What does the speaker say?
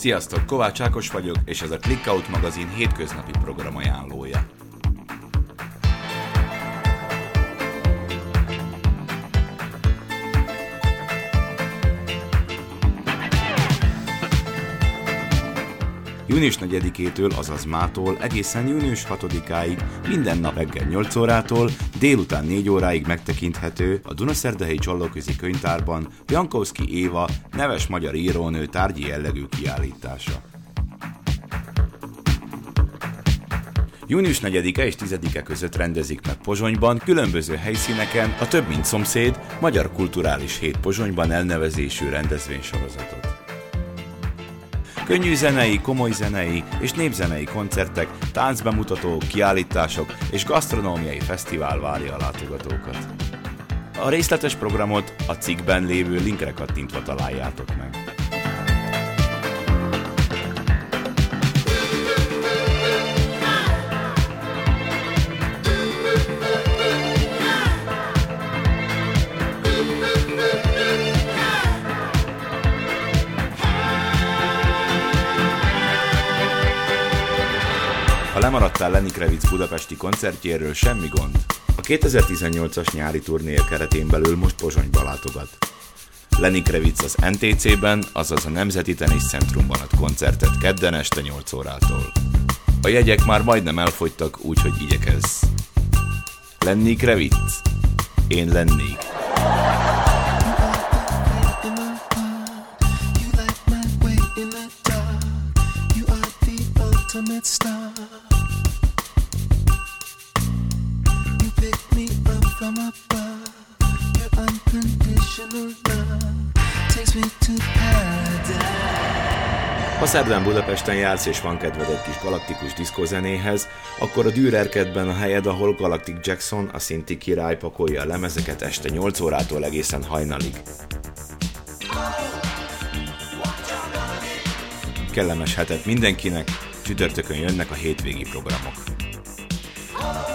Sziasztok, Kovács Ákos vagyok, és ez a Clickout magazin hétköznapi programajánlója. Június 4-től, azaz mától egészen június 6-áig minden nap reggel 8 órától délután 4 óráig megtekinthető a Dunaszerdahelyi Csallóközi Könyvtárban Jankowski Éva neves magyar írónő tárgyi jellegű kiállítása. Június 4-e és 10-e között rendezik meg Pozsonyban különböző helyszíneken a Több mint szomszéd Magyar Kulturális Hét Pozsonyban elnevezésű rendezvénysorozatot. Könnyű zenei, komoly zenei és népzenei koncertek, táncbemutatók, kiállítások és gasztronómiai fesztivál várja a látogatókat. A részletes programot a cikkben lévő linkre kattintva találjátok meg. Ha lemaradtál Lenny Kravitz budapesti koncertjéről, semmi gond. A 2018-as nyári turnéja keretén belül most Pozsonyba látogat. Lenny Kravitz az NTC-ben, azaz a Nemzeti Teniszcentrumban ad koncertet kedden este 8 órától. A jegyek már majdnem elfogytak, úgyhogy igyekezz. Lenny Kravitz. Én lennék. From above, your unconditional love takes me to paradise. Ha szerdán Budapesten jársz és van kedved egy kis galaktikus diszkózenéhez, akkor a Dürerkedben a helyed, ahol Galactic Jackson, a szinti király pakolja a lemezeket este 8 órától egészen hajnalig. Kellemes hetet mindenkinek, csütörtökön jönnek a hétvégi programok.